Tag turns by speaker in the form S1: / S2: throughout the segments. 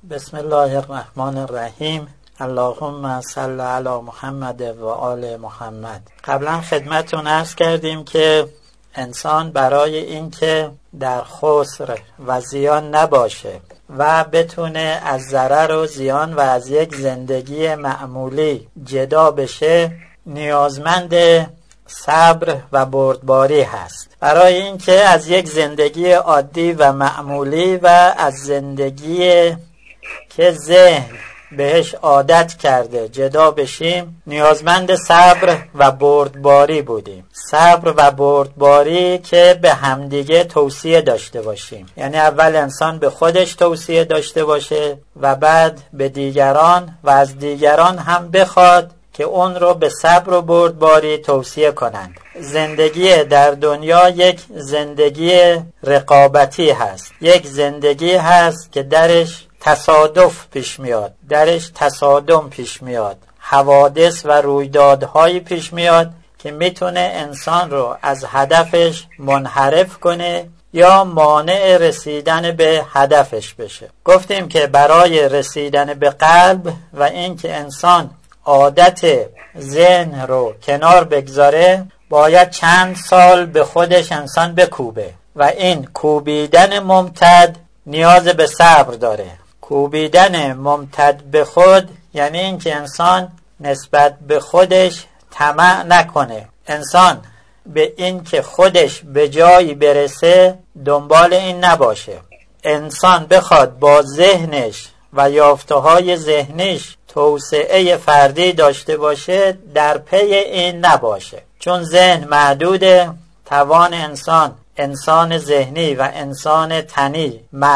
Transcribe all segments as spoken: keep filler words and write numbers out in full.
S1: بسم الله الرحمن الرحیم. اللهم صل علی محمد و آل محمد. قبلا خدمتتون عرض کردیم که انسان برای اینکه در خسر و زیان نباشه و بتونه از ضرر و زیان و از یک زندگی معمولی جدا بشه، نیازمند صبر و بردباری هست. برای اینکه از یک زندگی عادی و معمولی و از زندگی که ذهن بهش عادت کرده جدا بشیم، نیازمند صبر و بردباری بودیم. صبر و بردباری که به همدیگه توصیه داشته باشیم، یعنی اول انسان به خودش توصیه داشته باشه و بعد به دیگران و از دیگران هم بخواد که اون رو به صبر و بردباری توصیه کنند. زندگی در دنیا یک زندگی رقابتی هست، یک زندگی هست که درش تصادف پیش میاد، درش تصادم پیش میاد، حوادث و رویدادهایی پیش میاد که میتونه انسان رو از هدفش منحرف کنه یا مانع رسیدن به هدفش بشه. گفتیم که برای رسیدن به قلب و اینکه انسان عادت ذهن رو کنار بگذاره، باید چند سال به خودش انسان بکوبه و این کوبیدن ممتد نیاز به صبر داره. کوبیدن ممتد به خود یعنی اینکه انسان نسبت به خودش طمع نکنه. انسان به این که خودش به جایی برسه دنبال این نباشه. انسان بخواد با ذهنش و یافته‌های ذهنیش توسعه فردی داشته باشه، در پی این نباشه. چون ذهن محدوده، توان انسان انسان ذهنی و انسان تنی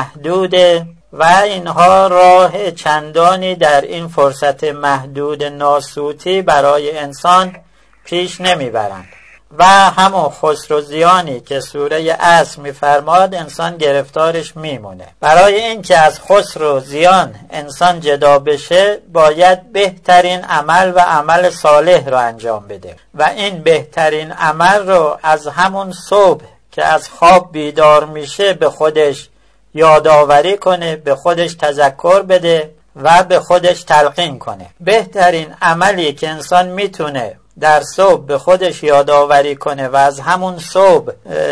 S1: محدوده و اینها راه چندانی در این فرصت محدود ناسوتی برای انسان پیش نمیبرند و همون خسر و زیانی که سوره عصر میفرماد انسان گرفتارش میمونه. برای اینکه از خسر و زیان انسان جدا بشه، باید بهترین عمل و عمل صالح رو انجام بده و این بهترین عمل رو از همون صبح که از خواب بیدار میشه به خودش یادآوری کنه، به خودش تذکر بده و به خودش تلقین کنه. بهترین عملی که انسان میتونه در صبح به خودش یادآوری کنه و از همون صبح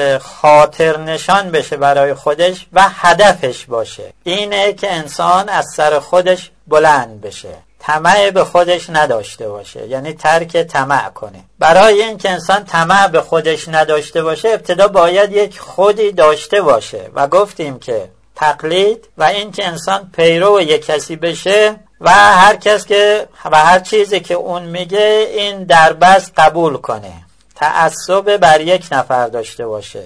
S1: خاطر نشان بشه برای خودش و هدفش باشه، اینه که انسان از سر خودش بلند بشه، طمع به خودش نداشته باشه، یعنی ترک طمع کنه. برای اینکه انسان طمع به خودش نداشته باشه، ابتدا باید یک خودی داشته باشه و گفتیم که تقلید و اینکه انسان پیرو یک کسی بشه و هر کس که و هر چیزی که اون میگه این دربست قبول کنه، تعصب بر یک نفر داشته باشه،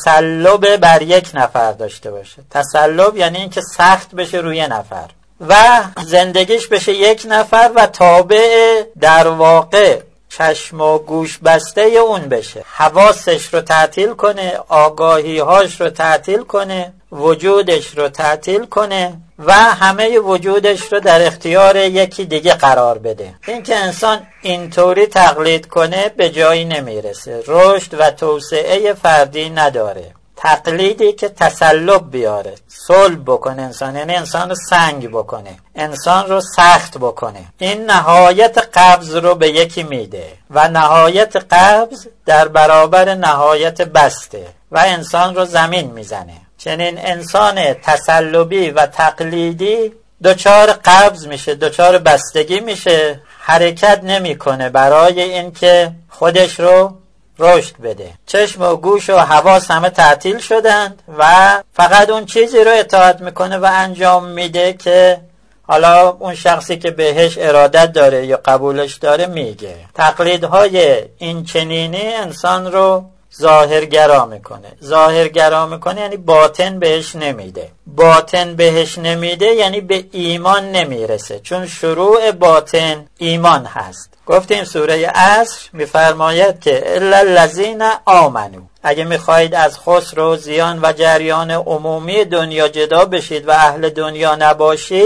S1: تسلب بر یک نفر داشته باشه. تسلب یعنی اینکه سخت بشه روی نفر و زندگیش بشه یک نفر و تابع در واقع چشم و گوش بسته اون بشه، حواسش رو تعطیل کنه، آگاهی‌هاش رو تعطیل کنه، وجودش رو تعطیل کنه و همه وجودش رو در اختیار یکی دیگه قرار بده. این که انسان اینطوری تقلید کنه به جایی نمیرسه، رشد و توسعه فردی نداره. تقلیدی که تسلب بیاره، صلب بکنه انسان، یعنی انسان رو سنگ بکنه، انسان رو سخت بکنه، این نهایت قبض رو به یکی میده و نهایت قبض در برابر نهایت بسته و انسان رو زمین میزنه. چنین انسان تسلبی و تقلیدی دچار قبض میشه، دچار بستگی میشه، حرکت نمیکنه برای اینکه خودش رو رشد بده. چشم و گوش و حواس همه تعطیل شدند و فقط اون چیزی رو اطاعت میکنه و انجام میده که حالا اون شخصی که بهش ارادت داره یا قبولش داره میگه. تقلیدهای این چنینی انسان رو ظاهرگرا میکنه. ظاهرگرا میکنه یعنی باطن بهش نمیده. باطن بهش نمیده یعنی به ایمان نمیرسه، چون شروع باطن ایمان هست. گفتیم سوره عصر میفرماید که الا الذین آمنوا، اگه میخواهید از خسر و زیان و جریان عمومی دنیا جدا بشید و اهل دنیا نباشید،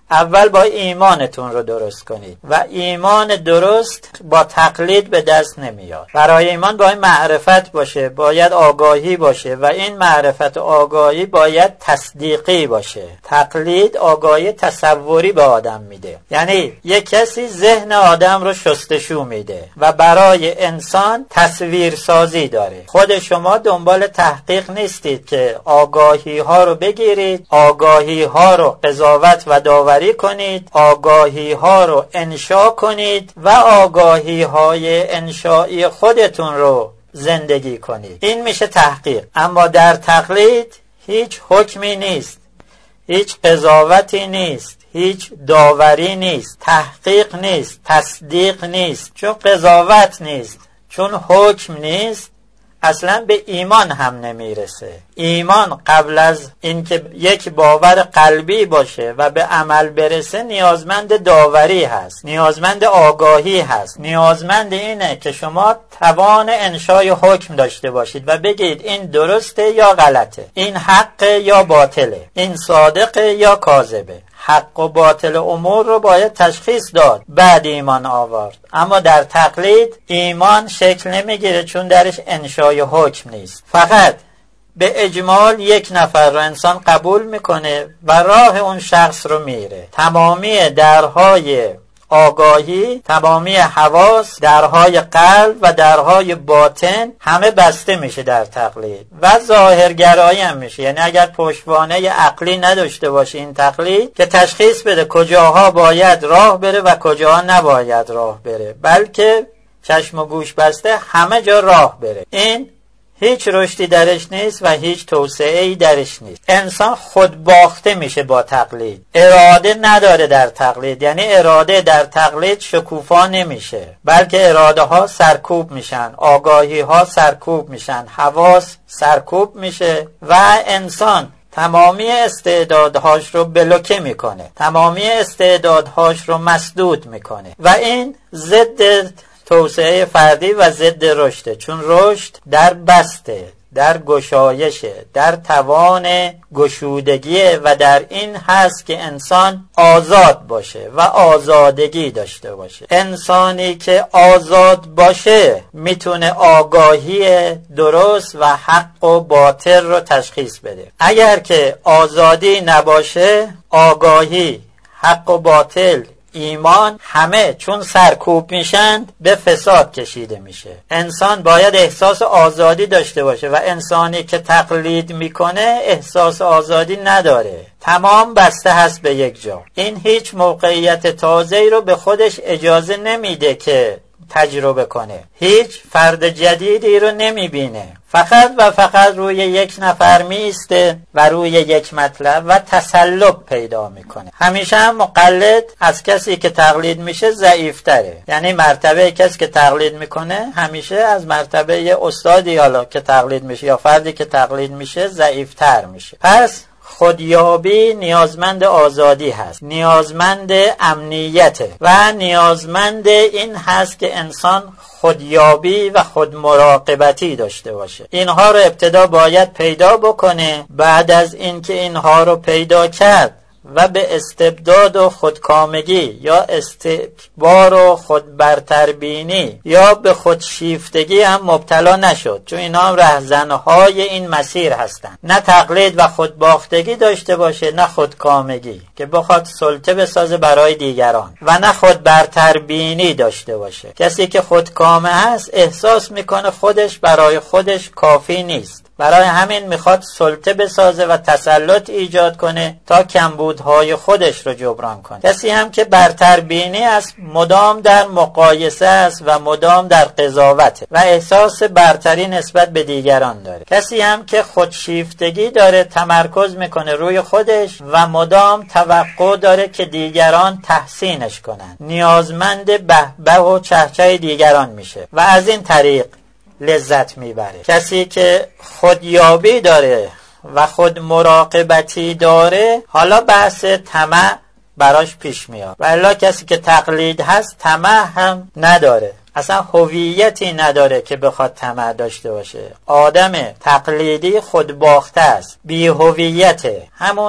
S1: اول با ایمانتون رو درست کنید و ایمان درست با تقلید به دست نمیاد. برای ایمان باید معرفت باشه، باید آگاهی باشه و این معرفت و آگاهی باید تصدیقی باشه. تقلید آگاهی تصوری به آدم میده، یعنی یک کسی ذهن آدم رو شستشو میده و برای انسان تصویر سازی داره. خود شما دنبال تحقیق نیستید که آگاهی ها رو بگیرید، آگاهی ها رو قضاوت و داوری کنید، آگاهی ها رو انشا کنید و آگاهی های انشایی خودتون رو زندگی کنید. این میشه تحقیق. اما در تقلید هیچ حکمی نیست، هیچ قضاوتی نیست، هیچ داوری نیست، تحقیق نیست، تصدیق نیست. چون قضاوت نیست، چون حکم نیست، اصلا به ایمان هم نمیرسه. ایمان قبل از اینکه یک باور قلبی باشه و به عمل برسه نیازمند داوری هست، نیازمند آگاهی هست، نیازمند اینه که شما توان انشای حکم داشته باشید و بگید این درسته یا غلطه، این حقه یا باطله، این صادقه یا کاذبه. حق و باطل امور رو باید تشخیص داد، بعد ایمان آورد. اما در تقلید ایمان شکل نمیگیره، چون درش انشای حکم نیست. فقط به اجمال یک نفر رو انسان قبول میکنه و راه اون شخص رو میره. تمامی درهای آگاهی، تمامی حواس، درهای قلب و درهای باطن همه بسته میشه در تقلید و ظاهرگرایی هم میشه. یعنی اگر پشتوانه عقلی نداشته باشه این تقلید که تشخیص بده کجاها باید راه بره و کجاها نباید راه بره، بلکه چشم و گوش بسته همه جا راه بره، این هیچ رشدی درش نیست و هیچ توسعه‌ای درش نیست. انسان خود باخته میشه با تقلید، اراده نداره در تقلید. یعنی اراده در تقلید شکوفا نمیشه، بلکه اراده ها سرکوب میشن، آگاهی ها سرکوب میشن، حواس سرکوب میشه و انسان تمامی استعدادهاش رو بلوکه میکنه، تمامی استعدادهاش رو مسدود میکنه و این ضد توسعه فردی و ضد رشد، چون رشد در بسته، در گشایشه، در توان گشودگیه و در این هست که انسان آزاد باشه و آزادگی داشته باشه. انسانی که آزاد باشه میتونه آگاهی درست و حق و باطل رو تشخیص بده. اگر که آزادی نباشه، آگاهی، حق و باطل، ایمان همه چون سرکوب میشن به فساد کشیده میشه. انسان باید احساس آزادی داشته باشه و انسانی که تقلید میکنه احساس آزادی نداره، تمام بسته هست به یک جا. این هیچ موقعیت تازه‌ای رو به خودش اجازه نمیده که تجربه کنه، هیچ فرد جدیدی رو نمیبینه، فقط و فقط روی یک نفر میسته و روی یک مطلب و تسلط پیدا میکنه. همیشه هم مقلد از کسی که تقلید میشه ضعیفتره، یعنی مرتبه کسی که تقلید میکنه همیشه از مرتبه استادی حالا که تقلید میشه یا فردی که تقلید میشه ضعیفتر میشه. پس خودیابی نیازمند آزادی هست، نیازمند امنیته و نیازمند این هست که انسان خودیابی و خودمراقبتی داشته باشه. اینها رو ابتدا باید پیدا بکنه. بعد از اینکه اینها رو پیدا کرد و به استبداد و خودکامگی یا استکبار و خودبرتربینی یا به خودشیفتگی هم مبتلا نشد، چون اینا هم رهزنهای این مسیر هستن. نه تقلید و خودباختگی داشته باشه، نه خودکامگی که بخواد سلطه بسازه برای دیگران، و نه خودبرتربینی داشته باشه. کسی که خودکامه هست احساس میکنه خودش برای خودش کافی نیست، برای همین میخواد سلطه بسازه و تسلط ایجاد کنه تا کمبودهای خودش رو جبران کنه. کسی هم که برتربینی است مدام در مقایسه است و مدام در قضاوته و احساس برتری نسبت به دیگران داره. کسی هم که خودشیفتگی داره، تمرکز میکنه روی خودش و مدام توقع داره که دیگران تحسینش کنن، نیازمند بهبه و چهچه دیگران میشه و از این طریق لذت میبره. کسی که خودیابی داره و خود مراقبتی داره، حالا بحث طمع براش پیش میاد. و الا کسی که تقلید هست طمع هم نداره، اصلا هویتی نداره که بخواد طمع داشته باشه. آدم تقلیدی خودباخته است، بی هویته، همون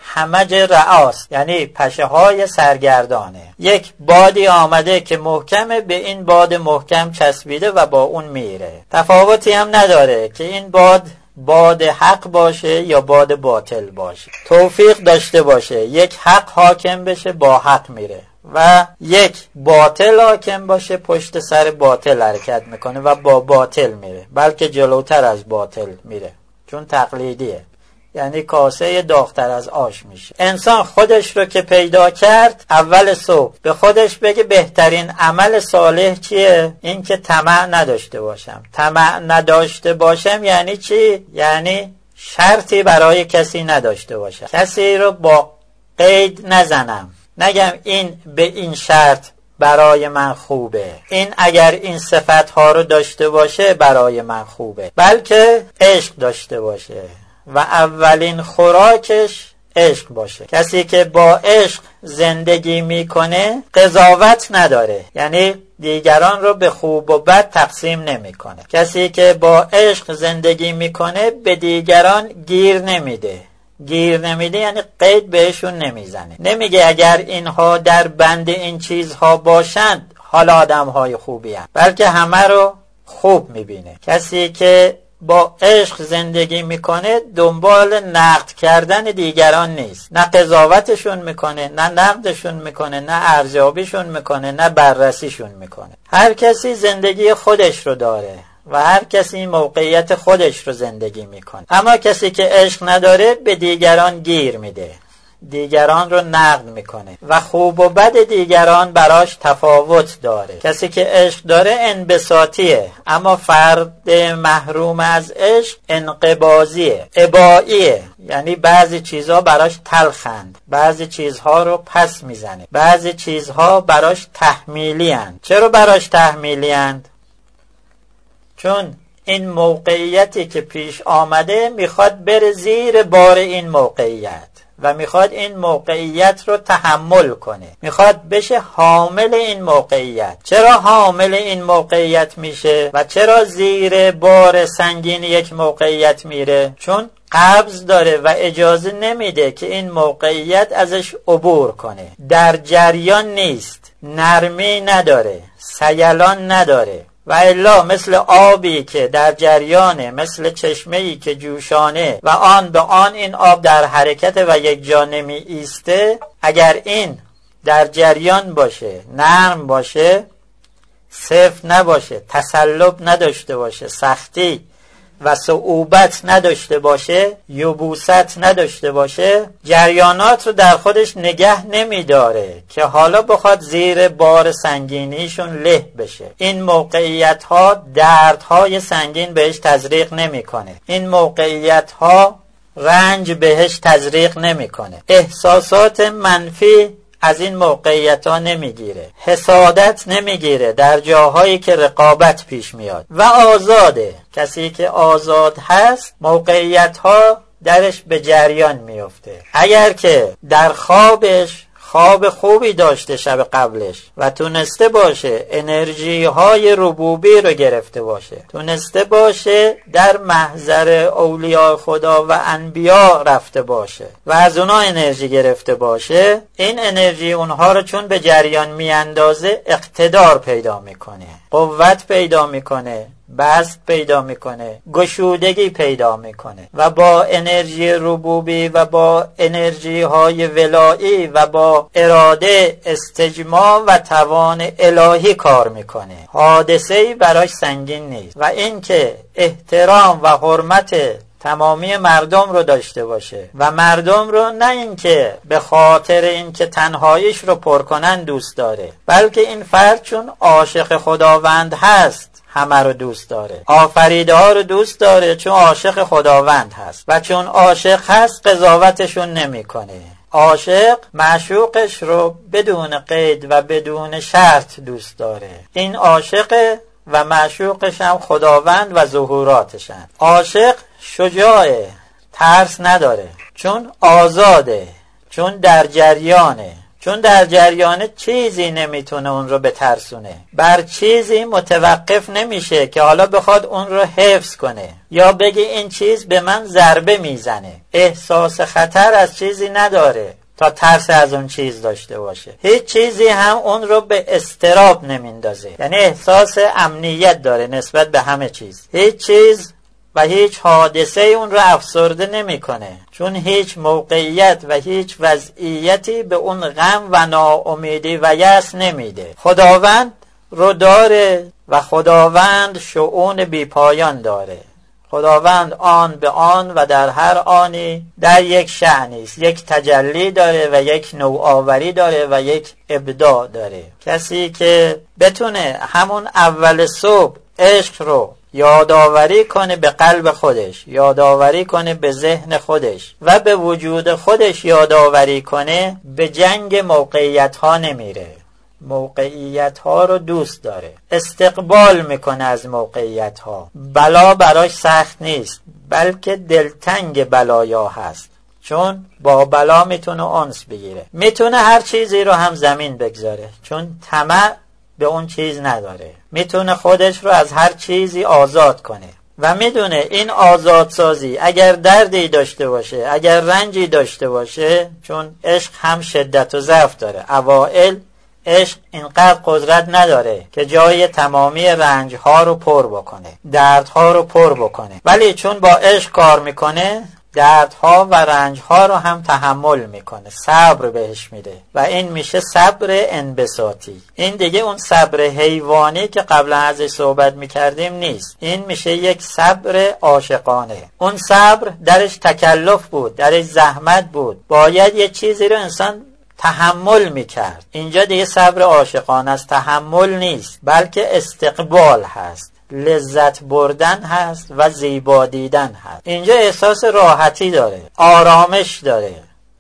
S1: همج رعاست، یعنی پشه های سرگردانه. یک بادی آمده که محکمه، به این باد محکم چسبیده و با اون میره. تفاوتی هم نداره که این باد باد حق باشه یا باد باطل باشه. توفیق داشته باشه یک حق حاکم بشه با حق میره و یک باطل حاکم باشه پشت سر باطل حرکت میکنه و با باطل میره، بلکه جلوتر از باطل میره، چون تقلیدیه، یعنی کاسه داغ‌تر از آش میشه. انسان خودش رو که پیدا کرد، اول صبح به خودش بگه بهترین عمل صالح چیه؟ این که طمع نداشته باشم. طمع نداشته باشم یعنی چی؟ یعنی شرطی برای کسی نداشته باشم، کسی رو با قید نزنم، نگم این به این شرط برای من خوبه، این اگر این صفت ها رو داشته باشه برای من خوبه، بلکه عشق داشته باشه و اولین خوراکش عشق باشه. کسی که با عشق زندگی میکنه قضاوت نداره، یعنی دیگران رو به خوب و بد تقسیم نمیکنه. کسی که با عشق زندگی میکنه به دیگران گیر نمیده. گیر نمیده یعنی قید بهشون نمیزنه، نمیگه اگر اینها در بند این چیزها باشند حالا آدم های خوبی هم، بلکه همه رو خوب میبینه. کسی که با عشق زندگی میکنه دنبال نقد کردن دیگران نیست، نه قضاوتشون میکنه، نه نقدشون میکنه، نه ارزیابیشون میکنه، نه بررسیشون میکنه. هر کسی زندگی خودش رو داره و هر کسی موقعیت خودش رو زندگی میکنه. اما کسی که عشق نداره به دیگران گیر میده، دیگران رو نقد میکنه و خوب و بد دیگران براش تفاوت داره. کسی که عشق داره انبساطیه، اما فرد محروم از عشق انقباضیه، اباییه، یعنی بعضی چیزها براش تلخند، بعضی چیزها رو پس میزنه، بعضی چیزها براش تحمیلی هن. چرا براش تحمیلی هن؟ چون این موقعیتی که پیش آمده میخواد بره زیر بار این موقعیت و میخواد این موقعیت رو تحمل کنه، میخواد بشه حامل این موقعیت. چرا حامل این موقعیت میشه و چرا زیر بار سنگین یک موقعیت میره؟ چون قبض داره و اجازه نمیده که این موقعیت ازش عبور کنه، در جریان نیست، نرمی نداره، سیلان نداره. و الا مثل آبی که در جریانه، مثل چشمه‌ای که جوشانه و آن به آن این آب در حرکت و یک جا نمی ایسته، اگر این در جریان باشه، نرم باشه، صفر نباشه، تسلب نداشته باشه، سختی و صعوبت نداشته باشه، یبوست نداشته باشه، جریانات رو در خودش نگه نمی داره که حالا بخواد زیر بار سنگینیشون له بشه. این موقعیت ها دردهای سنگین بهش تزریق نمی کنه، این موقعیت ها رنج بهش تزریق نمی کنه، احساسات منفی از این موقعیت ها نمیگیره، حسادت نمیگیره در جاهایی که رقابت پیش میاد و آزاده. کسی که آزاد هست موقعیت ها درش به جریان میفته. اگر که در خوابش خواب خوبی داشته شب قبلش و تونسته باشه انرژی های ربوبی رو گرفته باشه، تونسته باشه در محضر اولیاء خدا و انبیا رفته باشه و از اونا انرژی گرفته باشه، این انرژی اونها رو چون به جریان میاندازه اقتدار پیدا میکنه، قوت پیدا میکنه، بسط پیدا میکنه، گشودگی پیدا میکنه و با انرژی ربوبی و با انرژی های ولایی و با اراده، استجماع و توان الهی کار میکنه. حادثه‌ای براش سنگین نیست و این که احترام و حرمت تمامی مردم رو داشته باشه و مردم رو نه اینکه به خاطر اینکه تنهاییش رو پر کنن دوست داره، بلکه این فرد چون عاشق خداوند هست همه رو دوست داره، آفریده ها رو دوست داره چون عاشق خداوند هست و چون عاشق هست قضاوتشون نمی کنه. عاشق معشوقش رو بدون قید و بدون شرط دوست داره. این عاشق و معشوقش هم خداوند و ظهوراتشن. عاشق شجاعه، ترس نداره، چون آزاده، چون در جریانه، چون در جریان چیزی نمیتونه اون رو بترسونه، بر چیزی متوقف نمیشه که حالا بخواد اون رو حفظ کنه یا بگه این چیز به من ضربه میزنه. احساس خطر از چیزی نداره تا ترس از اون چیز داشته باشه. هیچ چیزی هم اون رو به اضطراب نمیندازه، یعنی احساس امنیت داره نسبت به همه چیز. هیچ چیز و هیچ حادثه اون رو افسرده نمیکنه، چون هیچ موقعیت و هیچ وضعیتی به اون غم و ناامیدی و یأس نمیده. خداوند رو داره و خداوند شؤون بی پایان داره. خداوند آن به آن و در هر آنی در یک شأنی است، یک تجلی داره و یک نوآوری داره و یک ابداع داره. کسی که بتونه همون اول صبح عشق رو یادآوری کنه به قلب خودش، یادآوری کنه به ذهن خودش و به وجود خودش یادآوری کنه، به جنگ موقعیت ها نمیره. موقعیت ها رو دوست داره، استقبال میکنه از موقعیت ها. بلا براش سخت نیست، بلکه دلتنگ بلایا هست، چون با بلا میتونه انس بگیره. میتونه هر چیزی رو هم زمین بگذاره، چون طمع به اون چیز نداره. میتونه خودش رو از هر چیزی آزاد کنه و میدونه این آزادسازی اگر دردی داشته باشه، اگر رنجی داشته باشه، چون عشق هم شدت و ضعف داره. اوائل عشق اینقدر قدرت نداره که جای تمامی رنجها رو پر بکنه، دردها رو پر بکنه، ولی چون با عشق کار میکنه دردها و رنجها رو هم تحمل میکنه، صبر بهش میده و این میشه صبر انبساطی. این دیگه اون صبر حیوانی که قبلا ازش صحبت میکردیم نیست، این میشه یک صبر عاشقانه. اون صبر درش تکلف بود، درش زحمت بود، باید یه چیزی رو انسان تحمل میکرد. اینجا دیگه صبر عاشقانه است، تحمل نیست، بلکه استقبال هست، لذت بردن هست و زیبا دیدن هست. اینجا احساس راحتی داره، آرامش داره،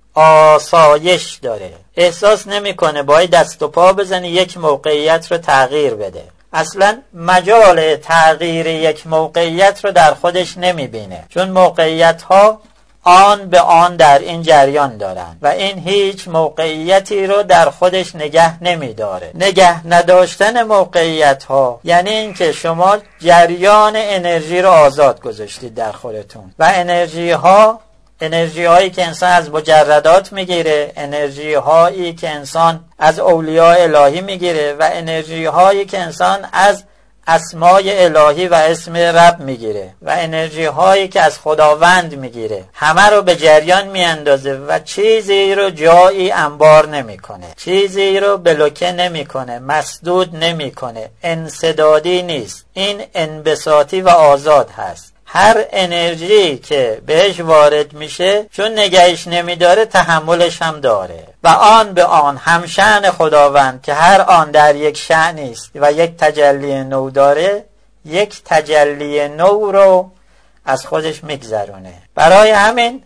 S1: آسایش داره. احساس نمیکنه باید دست و پا بزنه یک موقعیت رو تغییر بده. اصلا مجال تغییر یک موقعیت رو در خودش نمیبینه، چون موقعیت ها آن به آن در این جریان دارن و این هیچ موقعیتی رو در خودش نگه نمیداره. نگه نداشتن موقعیت ها یعنی اینکه شما جریان انرژی رو آزاد گذاشتید در خودتون و انرژی ها، انرژی هایی که انسان از مجردات میگیره، انرژی هایی که انسان از اولیاء الهی میگیره و انرژی هایی که انسان از اسمای الهی و اسم رب میگیره و انرژی هایی که از خداوند میگیره، همه رو به جریان میاندازه و چیزی رو جایی انبار نمیکنه، چیزی رو بلوکه نمیکنه، مسدود نمیکنه، انسدادی نیست. این انبساطی و آزاد هست. هر انرژی که بهش وارد میشه چون نگهش نمیداره تحملش هم داره و آن به آن همشأن خداوند که هر آن در یک شأنی است و یک تجلی نو داره، یک تجلی نو رو از خودش میگذرونه. برای همین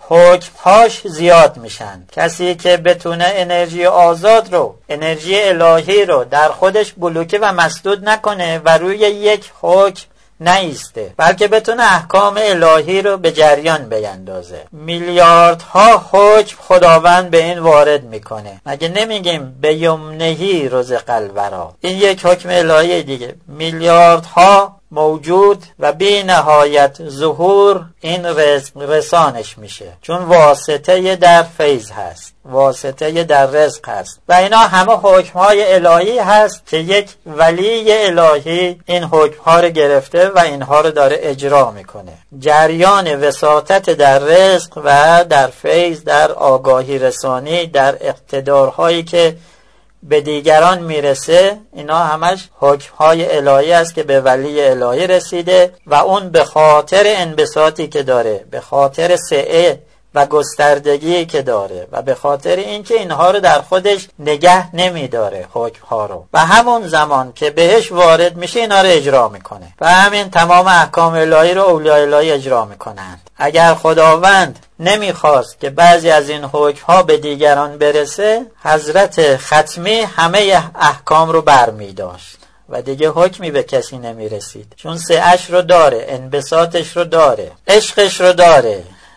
S1: حکمهاش زیاد میشن. کسی که بتونه انرژی آزاد رو، انرژی الهی رو در خودش بلوکه و مسدود نکنه و روی یک حکم نیسته، بلکه بتونه احکام الهی رو به جریان بیندازه. میلیاردها حکم خداوند به این وارد میکنه. مگه نمیگیم به یمنهی رزق الورا؟ این یک حکم الهی دیگه. میلیاردها موجود و بی نهایت ظهور این رزق رسانش میشه، چون واسطه در فیض هست، واسطه در رزق هست و اینا همه حکمهای الهی هست که یک ولی الهی این حکمها رو گرفته و اینها رو داره اجرا میکنه. جریان وساطت در رزق و در فیض، در آگاهی رسانی، در اقتدارهایی که به دیگران میرسه، اینا همش حکمهای الهی است که به ولی الهی رسیده و اون به خاطر انبساطی که داره، به خاطر سعه و گستردگی که داره و به خاطر اینکه اینها رو در خودش نگه نمیداره حکمها رو، و همون زمان که بهش وارد میشه اینا رو اجرا میکنه و همین تمام احکام الهی رو اولیاء الهی اجرا میکنند. اگر خداوند نمیخواست که بعضی از این حکمها به دیگران برسه، حضرت ختمی همه احکام رو برمیداشت و دیگه حکمی به کسی نمیرسید، چون سعه‌اش رو داره، انبساطش رو داره، عشقش رو داره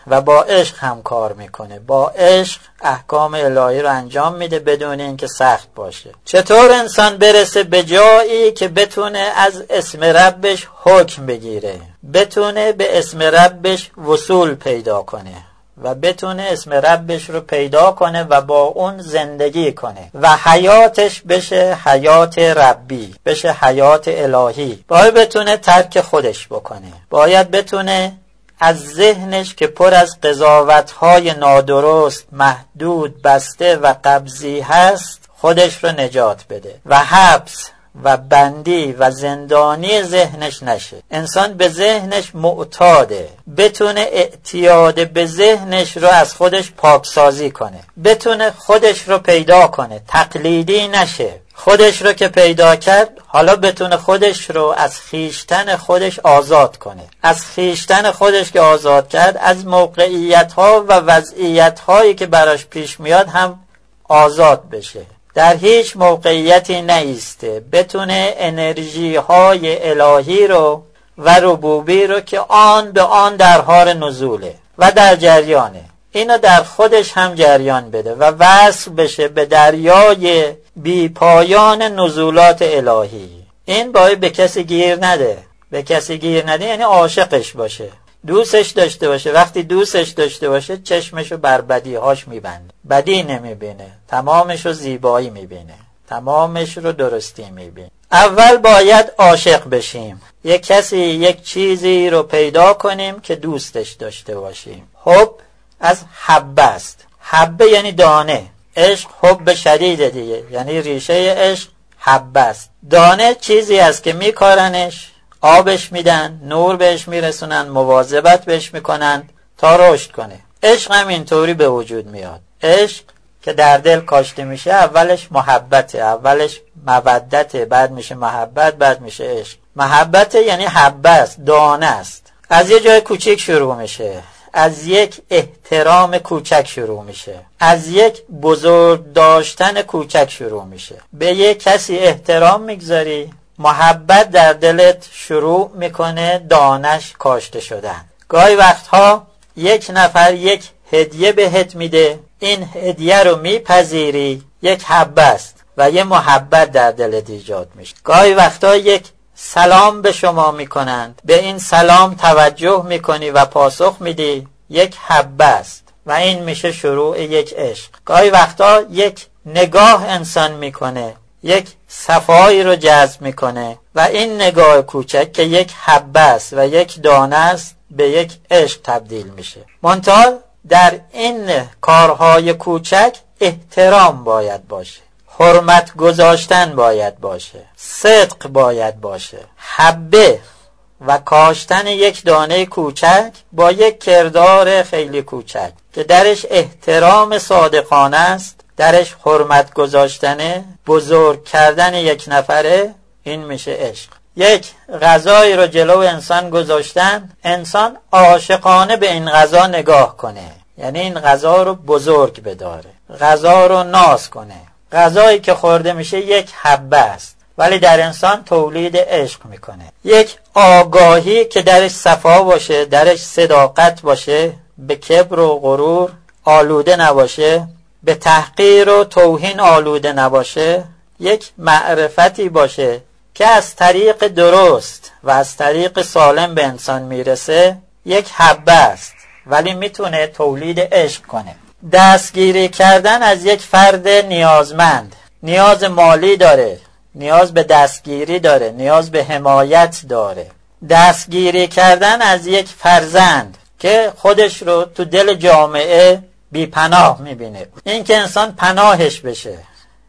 S1: و با عشق هم کار میکنه. با عشق احکام الهی رو انجام میده بدون اینکه سخت باشه. چطور انسان برسه به جایی که بتونه از اسم ربش حکم بگیره، بتونه به اسم ربش وصول پیدا کنه و بتونه اسم ربش رو پیدا کنه و با اون زندگی کنه و حیاتش بشه حیات ربی، بشه حیات الهی. باید بتونه ترک خودش بکنه، باید بتونه از ذهنش که پر از قضاوت‌های نادرست، محدود، بسته و قبضی هست خودش رو نجات بده و حبس و بندی و زندانی ذهنش نشه. انسان به ذهنش معتاده، بتونه اعتیاد به ذهنش رو از خودش پاکسازی کنه، بتونه خودش رو پیدا کنه، تقلیدی نشه. خودش رو که پیدا کرد حالا بتونه خودش رو از خیشتن خودش آزاد کنه. از خیشتن خودش که آزاد کرد از موقعیت ها و وضعیت هایی که براش پیش میاد هم آزاد بشه، در هیچ موقعیتی نیسته، بتونه انرژی های الهی رو و ربوبی رو که آن به آن در حال نزوله و در جریانه، اینو در خودش هم جریان بده و وصل بشه به دریای بی پایان نزولات الهی. این باید به کسی گیر نده. به کسی گیر نده یعنی عاشقش باشه، دوستش داشته باشه. وقتی دوستش داشته باشه چشمشو بر بدیهاش میبنده، بدی نمیبینه، تمامش رو زیبایی میبینه، تمامش رو درستی میبینه. اول باید عاشق بشیم، یک کسی یک چیزی رو پیدا کنیم که دوستش داشته باشیم. حب از حبه است. حبه یعنی دانه، عشق حب شدیده دیگه، یعنی ریشه عشق حبه است. دانه چیزی است که میکارنش، آبش میدن، نور بهش میرسونن، مواظبت بهش میکنن تا رشد کنه. عشق هم اینطوری به وجود میاد. عشق که در دل کاشته میشه اولش محبته، اولش مودته، بعد میشه محبت، بعد میشه عشق. محبت یعنی حبه است، دانه است. از یه جای کوچیک شروع میشه، از یک احترام کوچک شروع میشه، از یک بزرگ داشتن کوچک شروع میشه. به یک کسی احترام میگذاری، محبت در دلت شروع میکنه دانش کاشته شدن. گاهی وقتها یک نفر یک هدیه بهت میده، این هدیه رو میپذیری، یک حبه است و یه محبت در دلت ایجاد میشه. گاهی وقتها یک سلام به شما میکنند، به این سلام توجه میکنی و پاسخ میدی، یک حبه است و این میشه شروع یک عشق. گاهی وقتا یک نگاه انسان میکنه، یک صفایی رو جذب میکنه و این نگاه کوچک که یک حبه است و یک دانه است به یک عشق تبدیل میشه. منتها در این کارهای کوچک احترام باید باشه، حرمت گذاشتن باید باشه، صدق باید باشه. حبه و کاشتن یک دانه کوچک با یک کردار خیلی کوچک که درش احترام صادقانه است، درش حرمت گذاشتنه، بزرگ کردن یک نفره، این میشه عشق. یک غذایی رو جلو انسان گذاشتن، انسان عاشقانه به این غذا نگاه کنه، یعنی این غذا رو بزرگ بداره، غذا رو ناز کنه. غذایی که خورده میشه یک حبه است ولی در انسان تولید عشق میکنه. یک آگاهی که درش صفا باشه، درش صداقت باشه، به کبر و غرور آلوده نباشه، به تحقیر و توهین آلوده نباشه. یک معرفتی باشه که از طریق درست و از طریق سالم به انسان میرسه، یک حبه است ولی میتونه تولید عشق کنه. دستگیری کردن از یک فرد نیازمند، نیاز مالی داره، نیاز به دستگیری داره، نیاز به حمایت داره. دستگیری کردن از یک فرزند که خودش رو تو دل جامعه بی پناه میبینه، این که انسان پناهش بشه،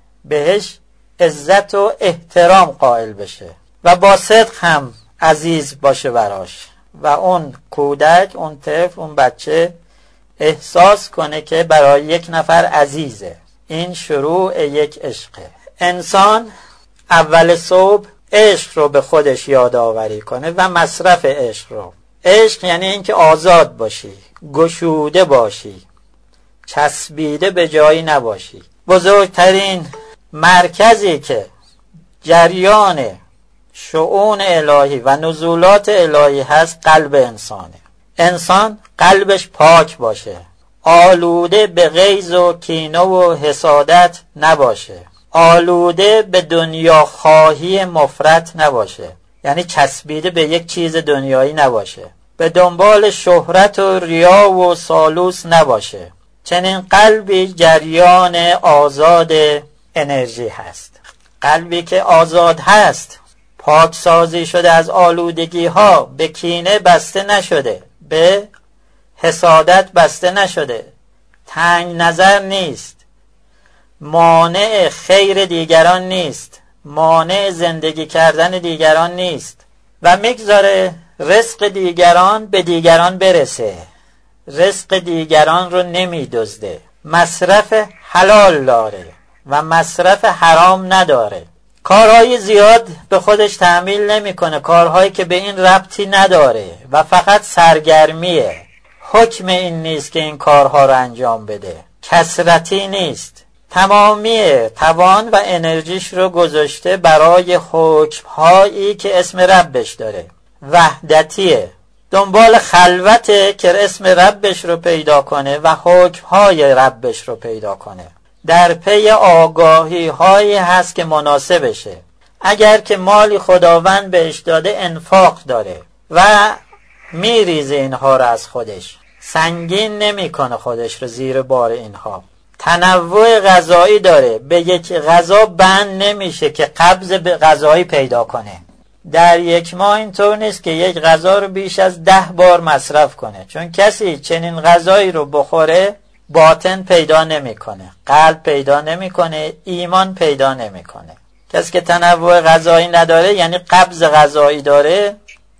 S1: بهش عزت و احترام قائل بشه و با صدق هم عزیز باشه براش و اون کودک، اون طفل، اون بچه احساس کنه که برای یک نفر عزیزه. این شروع یک عشقه. انسان اول صبح عشق رو به خودش یادآوری کنه و مصرف عشق رو. عشق یعنی اینکه آزاد باشی، گشوده باشی، چسبیده به جایی نباشی. بزرگترین مرکزی که جریان شؤون الهی و نزولات الهی هست قلب انسانه. انسان قلبش پاک باشه، آلوده به غیظ و کینه و حسادت نباشه، آلوده به دنیا خواهی مفرط نباشه، یعنی چسبیده به یک چیز دنیایی نباشه، به دنبال شهرت و ریا و سالوس نباشه. چنین قلبی جریان آزاد انرژی هست. قلبی که آزاد هست، پاکسازی شده از آلودگی ها، به کینه بسته نشده، به حسادت بسته نشده، تنگ نظر نیست، مانع خیر دیگران نیست، مانع زندگی کردن دیگران نیست و میگذاره رزق دیگران به دیگران برسه، رزق دیگران رو نمیدزده، مصرف حلال داره و مصرف حرام نداره، کارهای زیاد به خودش تحمیل نمیکنه، کارهایی که به این ربطی نداره و فقط سرگرمیه. حکم این نیست که این کارها رو انجام بده، کثرتی نیست، تمامی توان و انرژیش رو گذاشته برای حکمهایی که اسم ربش داره، وحدتیه، دنبال خلوته که اسم ربش رو پیدا کنه و حکمهای ربش رو پیدا کنه، در پی آگاهی هایی هست که مناسبشه. اگر که مالی خداوند بهش داده انفاق داره و میریزه اینها رو از خودش، سنگین نمیکنه خودش رو زیر بار اینها، تنوع غذایی داره، به یک غذا بند نمیشه که قبض به غذایی پیدا کنه. در یک ماه اینطور نیست که یک غذا رو بیش از ده بار مصرف کنه، چون کسی چنین غذایی رو بخوره باطن پیدا نمیکنه، قلب پیدا نمیکنه، ایمان پیدا نمیکنه. کسی که تنوع غذایی نداره یعنی قبض غذایی داره،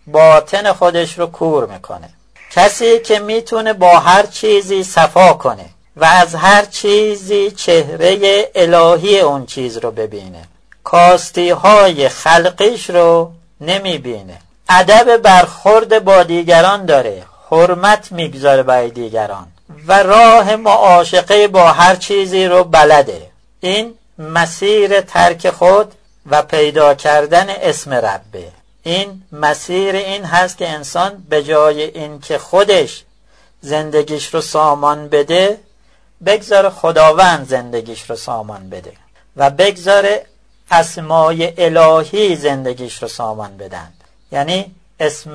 S1: باطن خودش رو کور میکنه. کسی که میتونه با هر چیزی صفا کنه و از هر چیزی چهره الهی اون چیز رو ببینه، کاستی های خلقیش رو نمیبینه، ادب برخورد با دیگران داره، حرمت میگذاره برای دیگران و راه معاشقه با هر چیزی رو بلده. این مسیر ترک خود و پیدا کردن اسم ربه. این مسیر این هست که انسان به جای این که خودش زندگیش رو سامان بده، بگذاره خداوند زندگیش رو سامان بده و بگذاره اسمای الهی زندگیش رو سامان بدند، یعنی اسم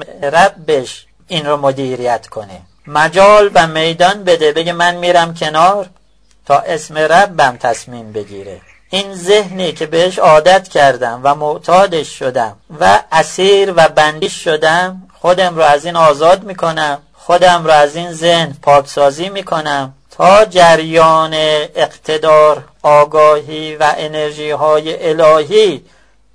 S1: ربش این رو مدیریت کنه، مجال و میدان بده، بگه من میرم کنار تا اسم ربم تصمیم بگیره. این ذهنی که بهش عادت کردم و معتادش شدم و اسیر و بندیش شدم، خودم رو از این آزاد میکنم، خودم رو از این ذهن پاکسازی میکنم تا جریان اقتدار، آگاهی و انرژی های الهی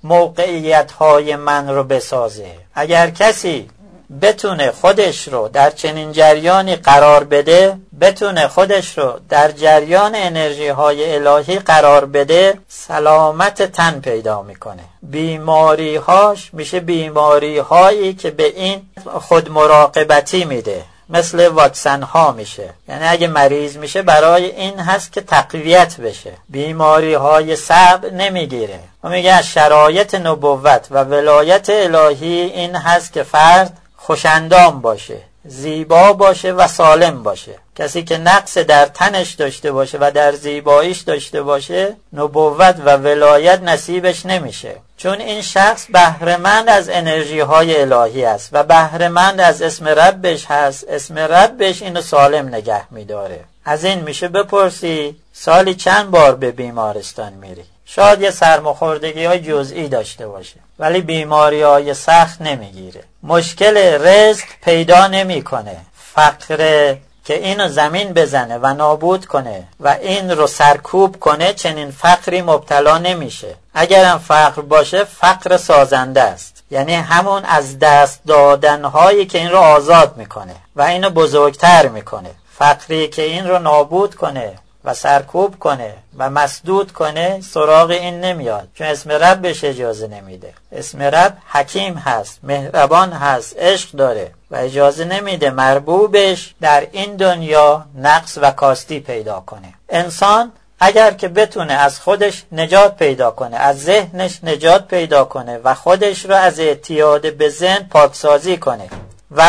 S1: موقعیت های من رو بسازه. اگر کسی بتونه خودش رو در چنین جریانی قرار بده، بتونه خودش رو در جریان انرژی های الهی قرار بده، سلامت تن پیدا میکنه. بیماری هاش میشه بیماری هایی که به این خود مراقبتی میده، مثل واکسن ها میشه. یعنی اگه مریض میشه برای این هست که تقویت بشه، بیماری های صعب نمیگیره. و میگه از شرایط نبوت و ولایت الهی این هست که فرد خوشندام باشه، زیبا باشه و سالم باشه. کسی که نقص در تنش داشته باشه و در زیباییش داشته باشه، نبوت و ولایت نصیبش نمیشه، چون این شخص بهره‌مند از انرژی های الهی است و بهره‌مند از اسم ربش هست. اسم ربش اینو سالم نگه میداره. از این میشه بپرسی سالی چند بار به بیمارستان میری؟ شاید یه سرماخوردگی های جزئی داشته باشه ولی بیماری های سخت نمیگیره. مشکل رزق پیدا نمیکنه، فقر که اینو زمین بزنه و نابود کنه و این رو سرکوب کنه، چنین فقری مبتلا نمیشه. اگرم فقر باشه فقر سازنده است، یعنی همون از دست دادنهایی که این رو آزاد میکنه و اینو بزرگتر میکنه. فقری که این رو نابود کنه و سرکوب کنه و مسدود کنه سراغ این نمیاد، چون اسم ربش اجازه نمیده. اسم رب حکیم هست، مهربان هست، عشق داره و اجازه نمیده مربوبش در این دنیا نقص و کاستی پیدا کنه. انسان اگر که بتونه از خودش نجات پیدا کنه، از ذهنش نجات پیدا کنه و خودش رو از اعتیاد به ذهن پاکسازی کنه و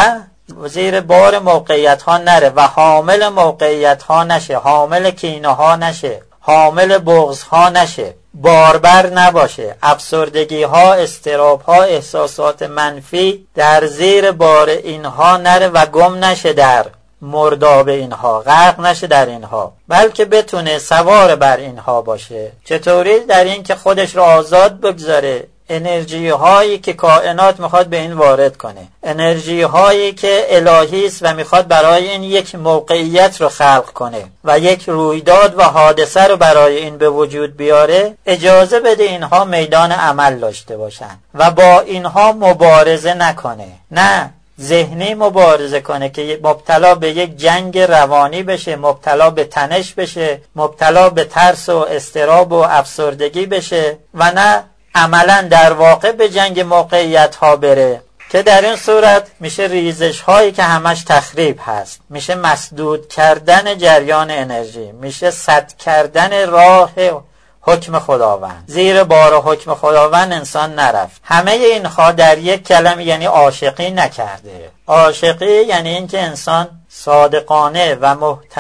S1: زیر بار موقعیت ها نره و حامل موقعیت ها نشه، حامل کینه ها نشه، حامل بغض ها نشه، باربر نباشه، افسردگی ها، اضطراب ها، احساسات منفی در زیر بار اینها نره و گم نشه در مرداب اینها، غرق نشه در اینها، بلکه بتونه سوار بر اینها باشه. چطوری؟ در این که خودش رو آزاد بگذاره، انرژی هایی که کائنات میخواد به این وارد کنه، انرژی هایی که الهی است و میخواد برای این یک موقعیت رو خلق کنه و یک رویداد و حادثه رو برای این به وجود بیاره، اجازه بده اینها میدان عمل داشته باشن و با اینها مبارزه نکنه، نه ذهنی مبارزه کنه که مبتلا به یک جنگ روانی بشه، مبتلا به تنش بشه، مبتلا به ترس و اضطراب و افسردگی بشه و نه عملا در واقع به جنگ موقعیت ها بره، که در این صورت میشه ریزش هایی که همش تخریب هست، میشه مسدود کردن جریان انرژی، میشه سد کردن راه حکم خداوند. زیر بار حکم خداوند انسان نرفت. همه اینها در یک کلمه یعنی عاشقی نکرده. عاشقی یعنی اینکه انسان صادقانه و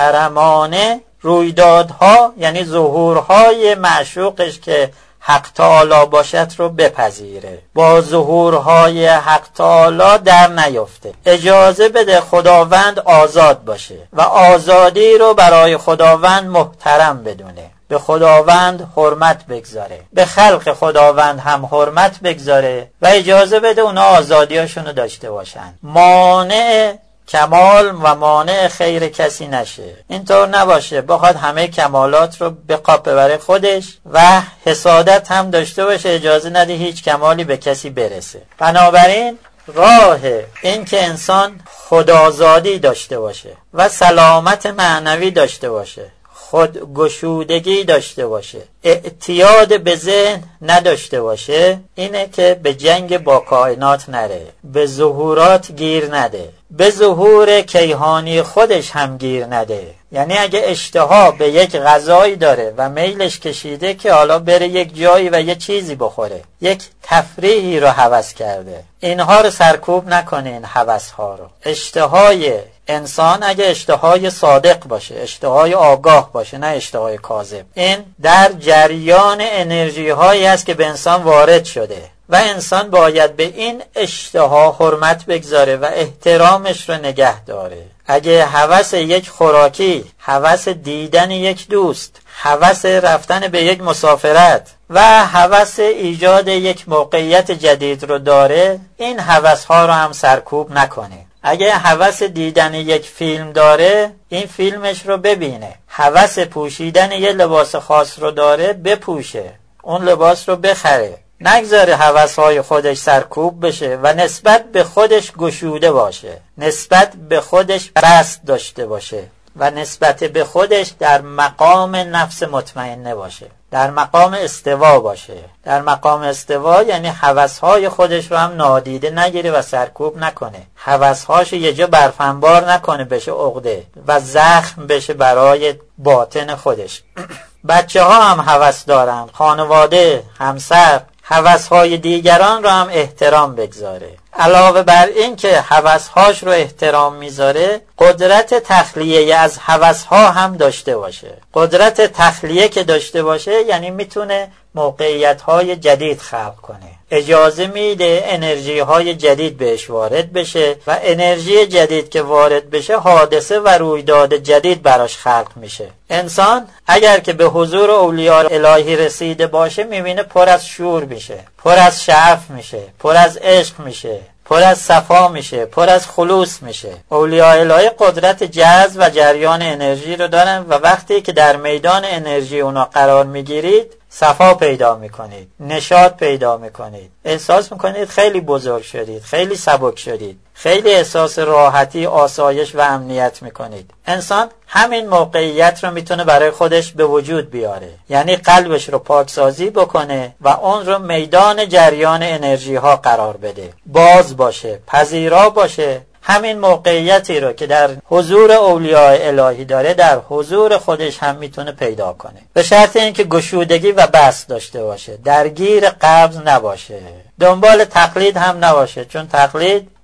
S1: محترمانه رویدادها یعنی ظهورهای معشوقش که حق تعالی باشد رو بپذیره، با ظهورهای حق تعالی در نیفته، اجازه بده خداوند آزاد باشه و آزادی رو برای خداوند محترم بدونه، به خداوند حرمت بگذاره، به خلق خداوند هم حرمت بگذاره و اجازه بده اونا آزادیاشون رو داشته باشن، مانع کمال و مانع خیر کسی نشه. اینطور نباشه بخواد همه کمالات رو به قاب ببره خودش و حسادت هم داشته باشه، اجازه نده هیچ کمالی به کسی برسه. بنابراین راه این که انسان خودآزادی داشته باشه و سلامت معنوی داشته باشه، خود گشودگی داشته باشه، اعتیاد به ذهن نداشته باشه، اینه که به جنگ با کائنات نره، به ظهورات گیر نده، به ظهور کیهانی خودش هم گیر نده. یعنی اگه اشتها به یک غذایی داره و میلش کشیده که حالا بره یک جایی و یه چیزی بخوره، یک تفریحی رو هوس کرده، اینها رو سرکوب نکنه. این هوس‌ها رو، اشتهای انسان اگه اشتهای صادق باشه، اشتهای آگاه باشه، نه اشتهای کاذب، این در جریان انرژی هایی است که به انسان وارد شده و انسان باید به این اشتها حرمت بگذاره و احترامش رو نگه داره. اگه هوس یک خوراکی، هوس دیدن یک دوست، هوس رفتن به یک مسافرت و هوس ایجاد یک موقعیت جدید رو داره، این هوس ها رو هم سرکوب نکنه. اگه هوس دیدن یک فیلم داره، این فیلمش رو ببینه. هوس پوشیدن یه لباس خاص رو داره، بپوشه، اون لباس رو بخره. نگذاره هوس‌های خودش سرکوب بشه و نسبت به خودش گشوده باشه، نسبت به خودش بست داشته باشه و نسبت به خودش در مقام نفس مطمئنه باشه، در مقام استوا باشه. در مقام استوا یعنی هوس‌های خودش رو هم نادیده نگیره و سرکوب نکنه، هوس‌هاشو یه جا برفنبار نکنه بشه عقده و زخم بشه برای باطن خودش. بچه ها هم هوس دارن، خانواده، همسر، هوس‌های دیگران رو هم احترام بگذاره. علاوه بر این که هوس‌هاش رو احترام میذاره، قدرت تخلیه از هوس‌ها هم داشته باشه. قدرت تخلیه که داشته باشه یعنی میتونه موقعیت‌های جدید خلق کنه، اجازه میده انرژی‌های جدید بهش وارد بشه و انرژی جدید که وارد بشه حادثه و رویداد جدید براش خلق میشه. انسان اگر که به حضور اولیاء الهی رسیده باشه، میبینه پر از شور میشه، پر از شعف میشه، پر از عشق میشه، پر از صفا میشه، پر از خلوص میشه. اولیاء الهی قدرت جذب و جریان انرژی رو دارن و وقتی که در میدان انرژی اونا قرار میگیرید، صفا پیدا میکنید، نشاط پیدا میکنید، احساس میکنید خیلی بزرگ شدید، خیلی سبک شدید، خیلی احساس راحتی، آسایش و امنیت میکنید. انسان همین موقعیت رو میتونه برای خودش به وجود بیاره، یعنی قلبش رو پاکسازی بکنه و اون رو میدان جریان انرژی ها قرار بده، باز باشه، پذیرا باشه. همین موقعیتی رو که در حضور اولیاء الهی داره، در حضور خودش هم میتونه پیدا کنه، به شرط اینکه گشودگی و بسط داشته باشه، درگیر قبض نباشه، دنبال تقلید هم نباشه، چون تقلید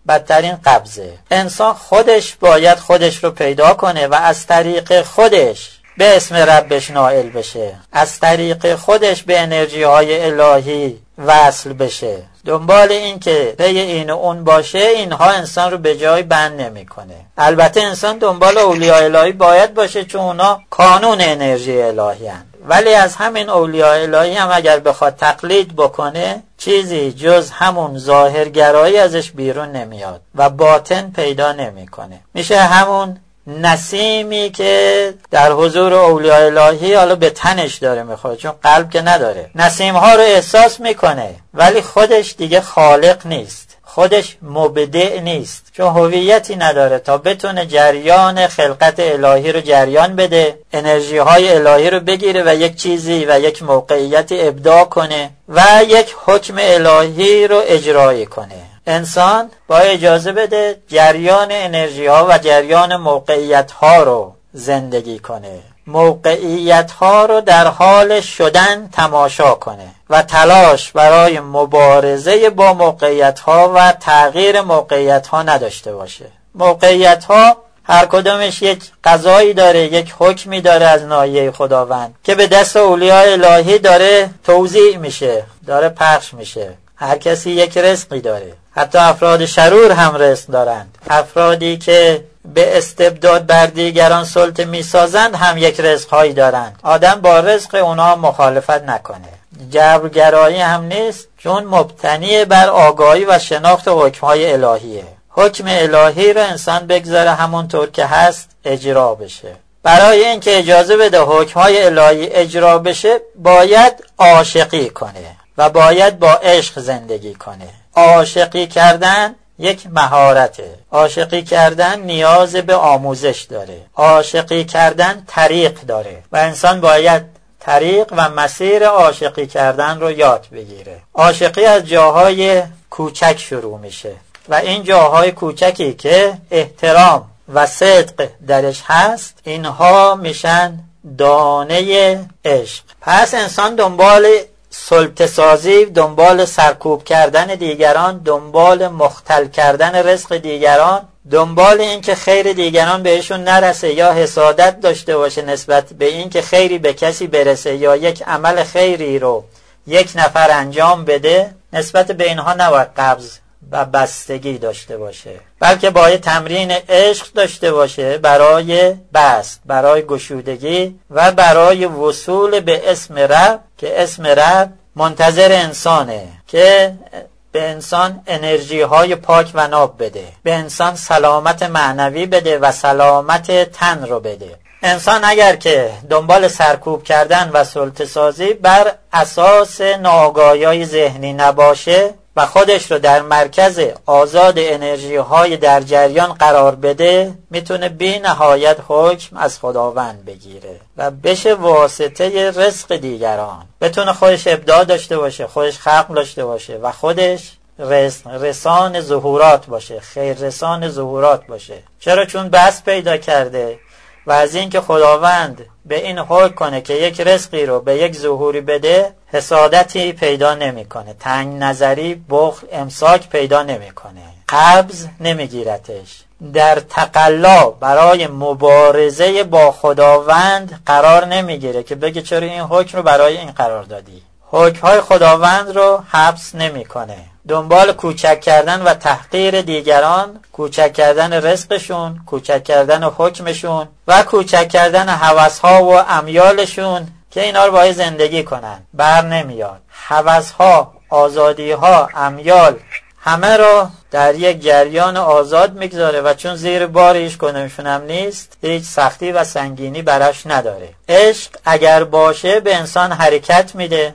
S1: بدترین قبضه. انسان خودش باید خودش رو پیدا کنه و از طریق خودش به اسم ربش نائل بشه، از طریق خودش به انرژی های الهی وصل بشه. دنبال این که پی این و اون باشه، اینها انسان رو به جای بند نمیکنه. البته انسان دنبال اولیاء الهی باید باشه، چون اونا کانون انرژی الهی هستند. ولی از همین اولیاء الهی هم اگر بخواد تقلید بکنه، چیزی جز همون ظاهرگرایی ازش بیرون نمیاد و باطن پیدا نمیکنه. میشه همون نسیمی که در حضور اولیاء الهی حالا به تنش داره میخوره، چون قلب که نداره. نسیم ها رو احساس میکنه ولی خودش دیگه خالق نیست، خودش مبدع نیست، چون هویتی نداره تا بتونه جریان خلقت الهی رو جریان بده، انرژی های الهی رو بگیره و یک چیزی و یک موقعیتی ابداع کنه و یک حکم الهی رو اجرایی کنه. انسان با اجازه بده جریان انرژی ها و جریان موقعیت ها رو زندگی کنه، موقعیت ها رو در حال شدن تماشا کنه و تلاش برای مبارزه با موقعیت ها و تغییر موقعیت ها نداشته باشه. موقعیت ها هر کدومش یک قضایی داره، یک حکمی داره از ناحیه خداوند که به دست اولیاء الهی داره توزیع میشه، داره پخش میشه. هر کسی یک رزقی داره، حتی افراد شرور هم رزق دارند. افرادی که به استبداد بر دیگران سلطه میسازند هم یک رزقهایی دارند. آدم با رزق اونا مخالفت نکنه. جبرگرایی هم نیست، چون مبتنی بر آگاهی و شناخت حکمهای الهیه. حکم الهی رو انسان بگذاره همونطور که هست اجرا بشه. برای اینکه اجازه بده حکمهای الهی اجرا بشه، باید عاشقی کنه و باید با عشق زندگی کنه. عاشقی کردن یک مهارته. عاشقی کردن نیاز به آموزش داره. عاشقی کردن طریق داره و انسان باید طریق و مسیر عاشقی کردن رو یاد بگیره. عاشقی از جاهای کوچک شروع میشه و این جاهای کوچکی که احترام و صدق درش هست، اینها میشن دانه عشق. پس انسان دنبال سلطه سازی، دنبال سرکوب کردن دیگران، دنبال مختل کردن رزق دیگران، دنبال این که خیر دیگران بهشون نرسه یا حسادت داشته باشه نسبت به این که خیری به کسی برسه یا یک عمل خیری رو یک نفر انجام بده، نسبت به اینها نباید قبض و بستگی داشته باشه، بلکه باید تمرین عشق داشته باشه برای بست، برای گشودگی و برای وصول به اسم رب، که اسم رب منتظر انسانه که به انسان انرژی های پاک و ناب بده، به انسان سلامت معنوی بده و سلامت تن رو بده. انسان اگر که دنبال سرکوب کردن و سلطه سازی بر اساس ناآگاهی ذهنی نباشه و خودش رو در مرکز آزاد انرژی های در جریان قرار بده، میتونه بی نهایت حکم از خداوند بگیره و بشه واسطه رزق دیگران، بتونه خودش ابداع داشته باشه، خودش خلق داشته باشه و خودش رزق رسان ظهورات باشه، خیر رسان ظهورات باشه. چرا؟ چون بس پیدا کرده و از این که خداوند به این حکم کنه که یک رزقی رو به یک ظهوری بده، حسادتی پیدا نمیکنه، تنگ نظری، بخل، امساک پیدا نمیکنه، قبض نمیگیرتش. در تقلا برای مبارزه با خداوند قرار نمیگیره که بگه چرا این حکم رو برای این قرار دادی. حکم‌های خداوند رو حبس نمیکنه. دنبال کوچک کردن و تحقیر دیگران، کوچک کردن رزقشون، کوچک کردن حکمشون و کوچک کردن هوس‌ها و امیالشون که اینا رو باید زندگی کنن، بر نمیاد. هوس‌ها، آزادی‌ها، امیال همه رو در یک جریان آزاد میگذاره و چون زیر بار هیچ کدومشون هم نیست، هیچ سختی و سنگینی براش نداره. عشق اگر باشه به انسان حرکت میده،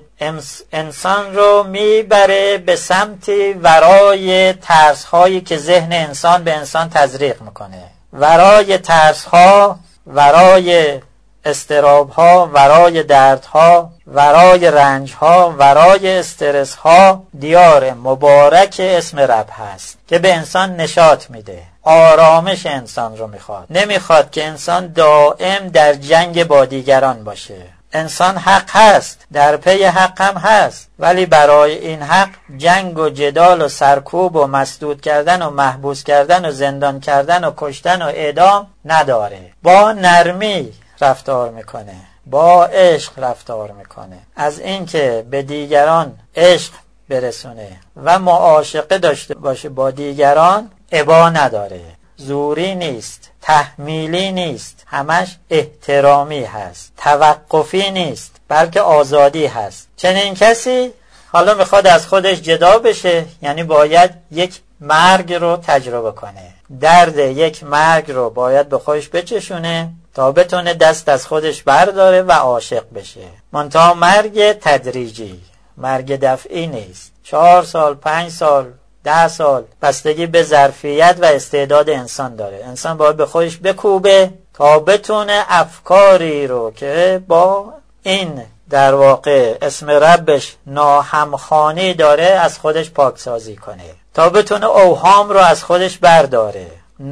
S1: انسان رو میبره به سمتی ورای ترس‌هایی که ذهن انسان به انسان تزریق میکنه. ورای ترس‌ها، ورای استراب‌ها، ورای دردها، ورای رنج‌ها، ورای استرس‌ها دیار مبارک اسم رب هست که به انسان نشاط میده، آرامش انسان رو میخواد. نمیخواد که انسان دائم در جنگ با دیگران باشه. انسان حق هست، در پی حق هم هست، ولی برای این حق جنگ و جدال و سرکوب و مسدود کردن و محبوس کردن و زندان کردن و کشتن و اعدام نداره. با نرمی رفتار میکنه، با عشق رفتار میکنه، از اینکه به دیگران عشق برسونه و معاشقه داشته باشه با دیگران ابا نداره. زوری نیست، تحمیلی نیست، همش احترامی هست، توقفی نیست، بلکه آزادی هست. چنین کسی حالا میخواد از خودش جدا بشه، یعنی باید یک مرگ رو تجربه کنه، درد یک مرگ رو باید به خودش بچشونه تا بتونه دست از خودش برداره و عاشق بشه. منتها مرگ تدریجی، مرگ دفعی نیست. چهار سال، پنج سال، ده سال، بستگی به ظرفیت و استعداد انسان داره. انسان باید به خودش بکوبه تا بتونه افکاری رو که با این در واقع اسم ربش ناهمخوانی داره از خودش پاکسازی کنه، تا بتونه اوهام رو از خودش برداره،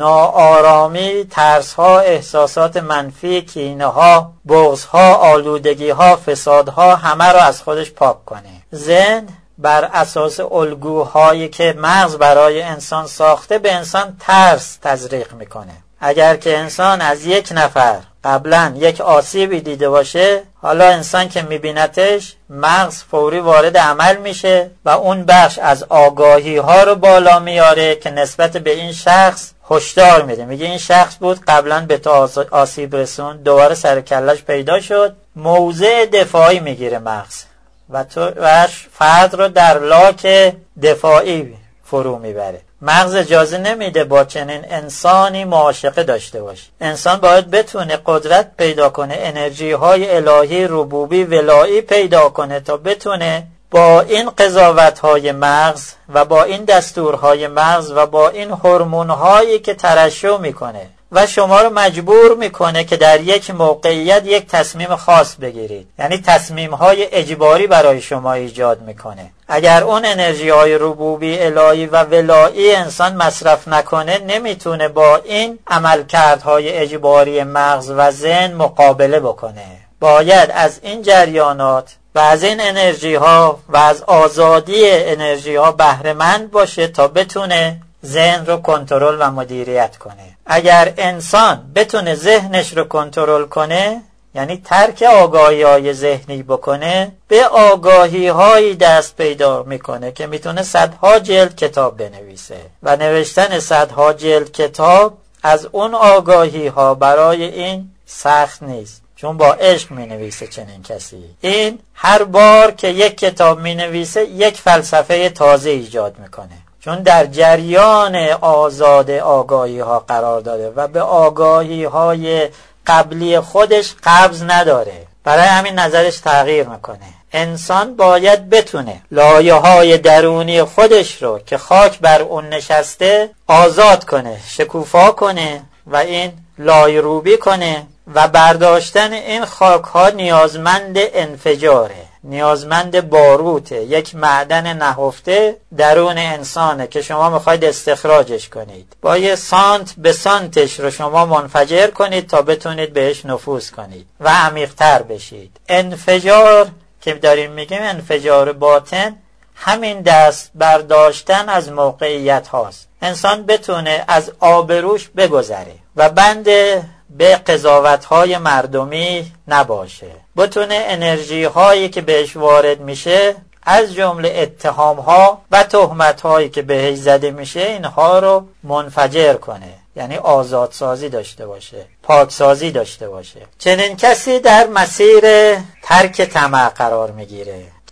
S1: ناآرامی، ترس‌ها، احساسات منفی، کینه‌ها، بغض‌ها، آلودگی‌ها، فسادها همه رو از خودش پاک کنه. ذهن بر اساس الگوهایی که مغز برای انسان ساخته به انسان ترس تزریق میکنه. اگر که انسان از یک نفر قبلا یک آسیبی دیده باشه، حالا انسان که میبینتش مغز فوری وارد عمل میشه و اون بخش از آگاهی ها رو بالا میاره که نسبت به این شخص هشدار میده، میگه این شخص بود قبلا به تو آسیب رسون، دوباره سر کلش پیدا شد، موضع دفاعی میگیره مغز و تو فرد رو در لاک دفاعی فرو میبره. مغز اجازه نمیده با چنین انسانی معاشقه داشته باشه. انسان باید بتونه قدرت پیدا کنه، انرژی های الهی، ربوبی، ولایی پیدا کنه تا بتونه با این قضاوت های مغز و با این دستورهای مغز و با این هورمون هایی که ترشح میکنه و شما رو مجبور میکنه که در یک موقعیت یک تصمیم خاص بگیرید، یعنی تصمیم های اجباری برای شما ایجاد میکنه. اگر اون انرژی های ربوبی، الهی و ولایی انسان مصرف نکنه، نمیتونه با این عملکردهای اجباری مغز و ذهن مقابله بکنه. باید از این جریانات و از این انرژی ها و از آزادی انرژی ها بهره مند باشه تا بتونه ذهن رو کنترل و مدیریت کنه. اگر انسان بتونه ذهنش رو کنترل کنه، یعنی ترک آگاهی های ذهنی بکنه، به آگاهی هایی دست پیدا میکنه که میتونه صدها جلد کتاب بنویسه و نوشتن صدها جلد کتاب از اون آگاهی ها برای این سخت نیست، چون با عشق می نویسه چنین کسی. این هر بار که یک کتاب می نویسه یک فلسفه تازه ایجاد میکنه، چون در جریان آزاد آگاهی ها قرار داده و به آگاهی های قبلی خودش قبض نداره، برای همین نظرش تغییر میکنه. انسان باید بتونه لایه های درونی خودش رو که خاک بر اون نشسته آزاد کنه، شکوفا کنه و این لایه روبی کنه و برداشتن این خاک ها نیازمند انفجاره، نیازمند باروته، یک معدن نهفته درون انسانه که شما میخواید استخراجش کنید. با یه سانت به سانتش رو شما منفجر کنید تا بتونید بهش نفوذ کنید و عمیق‌تر بشید. انفجار که داریم میگیم انفجار باطن، همین دست برداشتن از موقعیت هاست. انسان بتونه از آبروش بگذره و بند به قضاوت های مردمی نباشه، بتونه انرژی هایی که بهش وارد میشه از جمله اتهام ها و تهمت هایی که بهش زده میشه اینها رو منفجر کنه، یعنی آزادسازی داشته باشه، پاکسازی داشته باشه. چنین کسی در مسیر ترک طمع قرار میگیره.